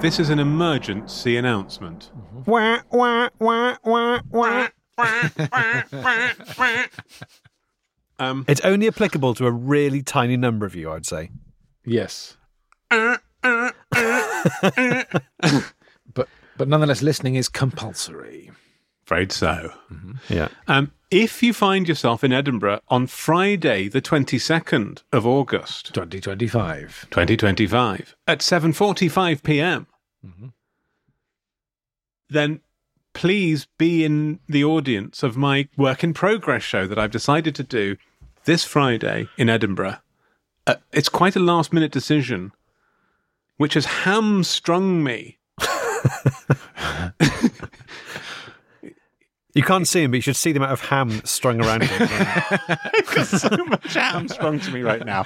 this is an emergency announcement. Wah, wah, wah, wah, wah. It's only applicable to a really tiny number of you, I'd say. Yes. But nonetheless, listening is compulsory. Afraid so. Yeah. If you find yourself in Edinburgh on Friday, the 22nd of August, 2025. 2025, at 7:45 p.m., then please be in the audience of my work in progress show that I've decided to do this Friday in Edinburgh. It's quite a last-minute decision, which has hamstrung me. You can't see him, but you should see the amount of ham strung around him. I've got so much ham strung to me right now.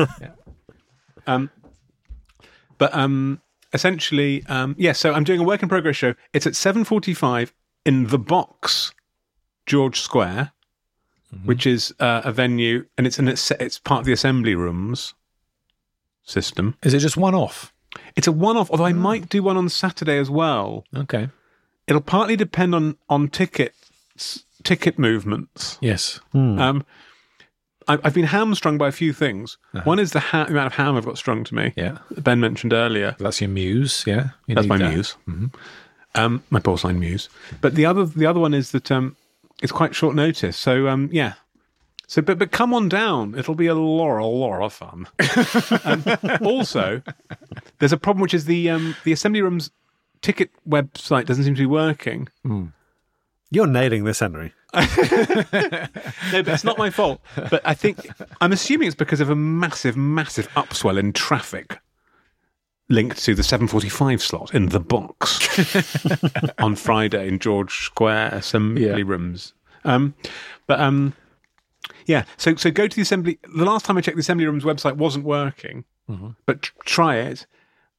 Essentially, so I'm doing a work in progress show. It's at 7:45 in The Box, George Square, which is a venue, and it's part of the Assembly Rooms system. Is it just one-off? It's a one-off, although I might do one on Saturday as well. Okay. It'll partly depend on ticket movements. Yes. I've been hamstrung by a few things. One is the amount of ham I've got strung to me. Yeah. Ben mentioned earlier. That's your muse, yeah? That's my muse. My porcelain muse. But the other one is that it's quite short notice. So So, but come on down. It'll be a lot of fun. Also, there's a problem, which is the Assembly Rooms ticket website doesn't seem to be working. You're nailing this, Henry. No, but it's not my fault. But I'm assuming it's because of a massive upswell in traffic linked to the 7:45 slot in The Box on Friday in George Square Assembly Rooms. So go to the Assembly. The last time I checked, the Assembly Rooms website wasn't working, but try it.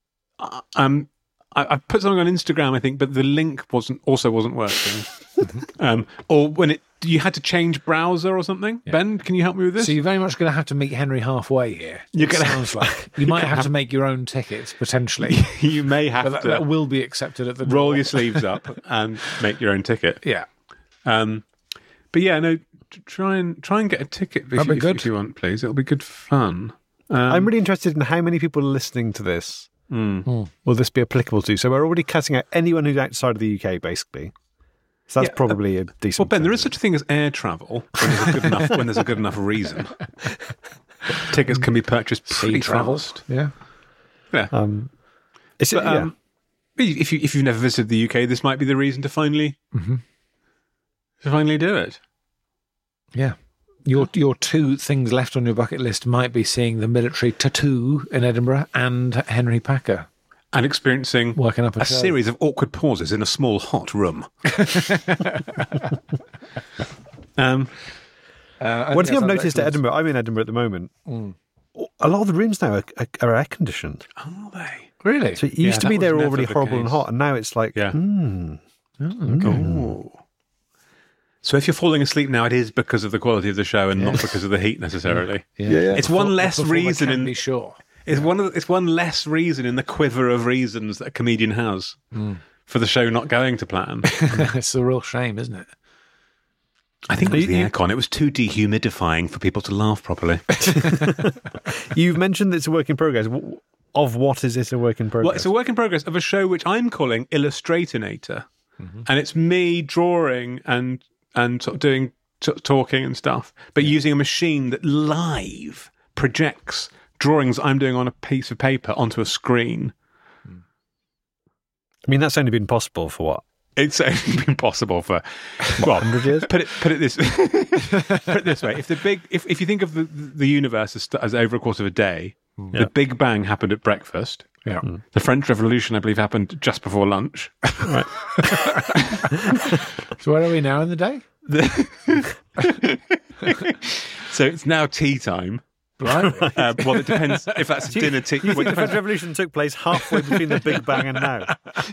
I put something on Instagram, I think, but the link wasn't working. Or when you had to change browser or something. Yeah. Ben, can you help me with this? So you're very much going to have to meet Henry halfway here. Sounds like you might have to make your own tickets potentially. You may have to. That will be accepted at the door. Roll your sleeves up and make your own ticket. Yeah. But yeah, no. Try and get a ticket if you want, please. It'll be good fun. I'm really interested in how many people are listening to this. Will this be applicable to? So we're already cutting out anyone who's outside of the UK, basically. So that's probably a decent. Well, Ben, there is such a thing as air travel when there's a good enough reason. Tickets can be purchased pretty fast. Yeah. If you've never visited the UK, this might be the reason to finally do it. Yeah. Your two things left on your bucket list might be seeing the military tattoo in Edinburgh and Henry Packer. And experiencing working up a series of awkward pauses in a small, hot room. One thing I've noticed at Edinburgh, I'm in Edinburgh at the moment, a lot of the rooms now are air-conditioned. Are they? Really? So it used to be they were already horrible and hot, and now it's like, So if you're falling asleep now, it is because of the quality of the show and not because of the heat necessarily. It's one less reason. It's one less reason in the quiver of reasons that a comedian has for the show not going to plan. It's a real shame, isn't it? I think it was the aircon. It was too dehumidifying for people to laugh properly. You've mentioned that it's a work in progress. Of what is it a work in progress? Well, it's a work in progress of a show which I'm calling Illustratornator. And it's me drawing and sort of doing talking and stuff, but using a machine that live projects drawings I'm doing on a piece of paper onto a screen. I mean, that's only been possible for what? It's only been possible for 100 years. Put it this way: if you think of the universe as over a course of a day, the Big Bang happened at breakfast. Yeah. The French Revolution, I believe, happened just before lunch. Right. So where are we now in the day? So it's now tea time. Right. Well, it depends if that's dinner tea. You think the French Revolution took place halfway between the Big Bang and now?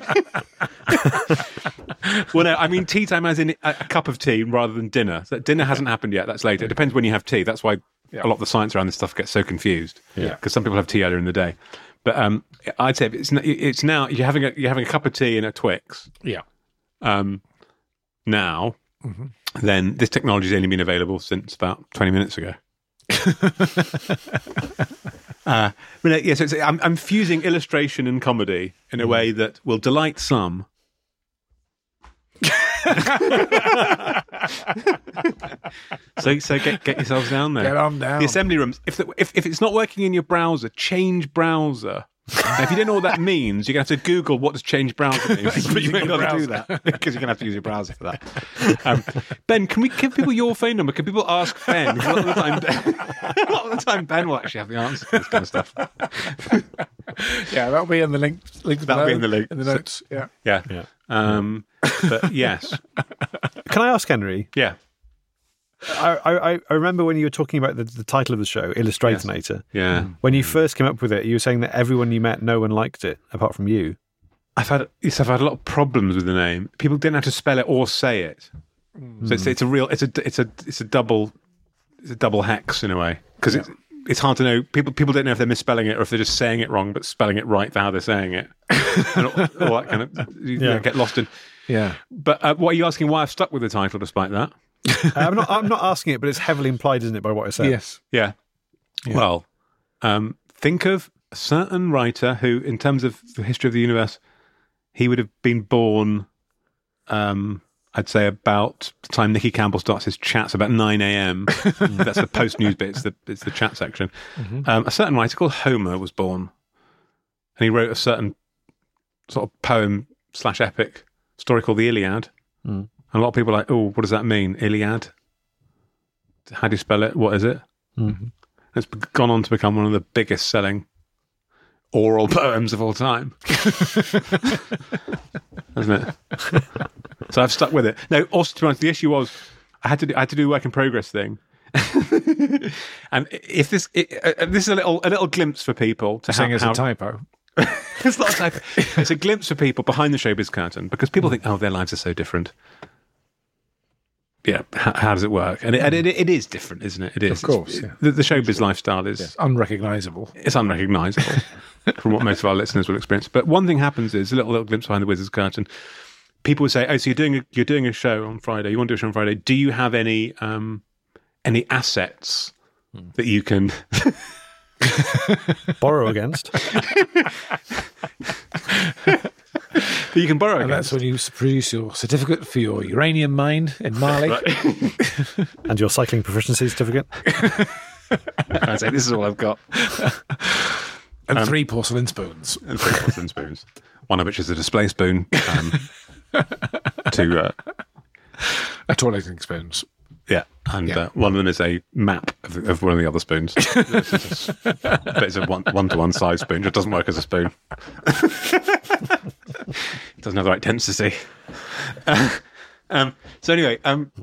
Well, no, I mean tea time as in a cup of tea rather than dinner. So dinner hasn't happened yet. That's later. It depends when you have tea. That's why a lot of the science around this stuff gets so confused. Yeah. Because some people have tea earlier in the day. But I'd say if it's now you're having a cup of tea and a Twix. Yeah. Now, then this technology's only been available since about 20 minutes ago. So I'm fusing illustration and comedy in a way that will delight some. so get yourselves down there. Get on down. The assembly rooms. If it's not working in your browser, change browser. Now, if you don't know what that means, you're going to have to Google what does change browser mean. But you won't be able to do that because you're going to have to use your browser for that. Ben, can we give people your phone number? Can people ask Ben? A lot of the time, Ben will actually have the answer to this kind of stuff. Yeah, that'll be in the link. That'll be in the link. In the notes. Yeah. Yeah. But yes. Can I ask Henry? Yeah. I remember when you were talking about the title of the show, Illustratornator. Yeah. When you first came up with it, you were saying that everyone you met, no one liked it apart from you. I've had a lot of problems with the name. People didn't have to spell it or say it. So it's a double hex in a way because it's hard to know. People don't know if they're misspelling it or if they're just saying it wrong but spelling it right for how they're saying it. And all that kind of get lost in. Yeah. But what are you asking? Why I've stuck with the title despite that? I'm not asking it, but it's heavily implied, isn't it, by what I said? Yes. Yeah. Well, think of a certain writer who, in terms of the history of the universe, he would have been born, I'd say, about the time Nicky Campbell starts his chats, about 9 a.m. That's the post-news bit. It's the chat section. A certain writer called Homer was born, and he wrote a certain sort of poem/epic story called the Iliad. And a lot of people are like, oh, what does that mean? Iliad? How do you spell it? What is it? It's gone on to become one of the biggest selling oral poems of all time. Hasn't it? So I've stuck with it. Now, also, to be honest, the issue was I had to do a work in progress thing. And if this is a little glimpse for people to saying it's a typo. It's not a typo. It's a glimpse for people behind the showbiz curtain because people think, oh, their lives are so different. Yeah, how does it work? And it is different, isn't it? It is. Of course. The showbiz lifestyle is unrecognisable. It's unrecognisable from what most of our listeners will experience. But one thing happens is a little glimpse behind the wizard's curtain. People will say, "Oh, so you're doing a show on Friday. You want to do a show on Friday? Do you have any assets that you can borrow against?" That you can borrow and against. That's when you produce your certificate for your uranium mine in Mali. And your cycling proficiency certificate. I say, this is all I've got. And 3 porcelain spoons. One of which is a display spoon. To toileting spoons. Yeah, and one of them is a map of one of the other spoons. But it's a one-to-one size spoon. It doesn't work as a spoon. It doesn't have the right density. So anyway,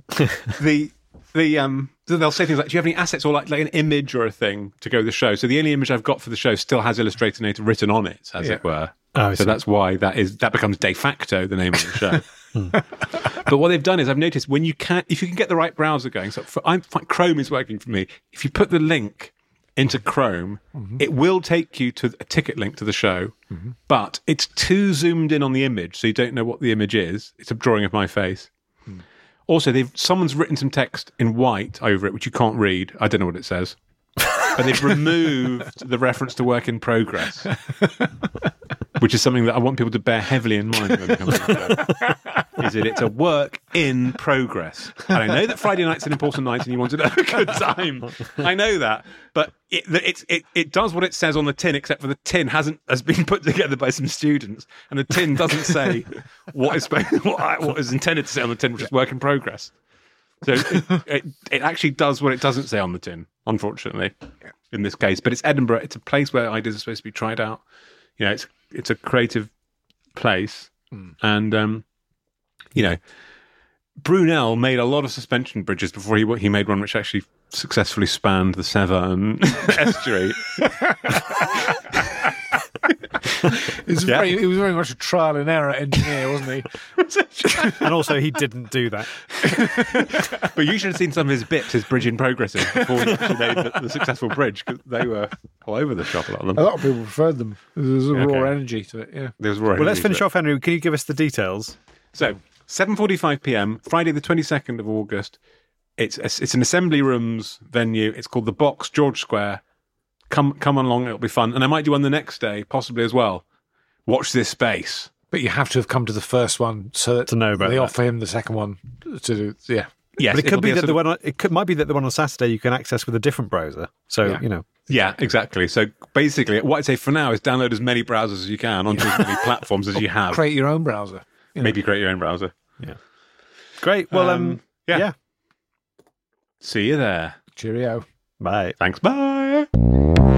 they'll say things like, "Do you have any assets or like an image or a thing to go with the show?" So the only image I've got for the show still has Illustratornator written on it, as it were. Oh, so that's why that becomes de facto the name of the show. But what they've done is I've noticed if you can get the right browser going. So Chrome is working for me. If you put the link into Chrome, it will take you to a ticket link to the show, but it's too zoomed in on the image, so you don't know what the image is. It's a drawing of my face. Also, someone's written some text in white over it, which you can't read. I don't know what it says. But they've removed the reference to work in progress, which is something that I want people to bear heavily in mind when they come to the show. Is it's a work in progress. And I know that Friday night's an important night and you want to have a good time. I know that. But it does what it says on the tin, except for the tin has been put together by some students, and the tin doesn't say what is intended to say on the tin, which is work in progress. So it actually does what it doesn't say on the tin, unfortunately, in this case. But it's Edinburgh. It's a place where ideas are supposed to be tried out. You know, it's a creative place. And, Brunel made a lot of suspension bridges before he made one which actually successfully spanned the Severn estuary. He was very much a trial and error engineer, wasn't he? And also, he didn't do that. But you should have seen some of his bits, his bridge in progresses, before he actually made the successful bridge, because they were all over the shop, a lot of them. A lot of people preferred them. There's a raw energy to it, yeah. There was raw Well, let's energy finish to it. off, Henry. Can you give us the details? So, 7:45 p.m, Friday the 22nd of August. It's an assembly rooms venue. It's called The Box, George Square. Come along, it'll be fun. And I might do one the next day, possibly as well. Watch this space. But you have to have come to the first one so that To know about they that. offer him the second one to do. Yeah. Yes, But it it'll could be a that sort the of- one. Might be that the one on Saturday you can access with a different browser. So Yeah. Yeah, exactly. So basically, what I'd say for now is download as many browsers as you can onto as many platforms as you have. Create your own browser. Maybe create your own browser. great. Well, yeah. See you there. Cheerio. bye. Thanks. Bye.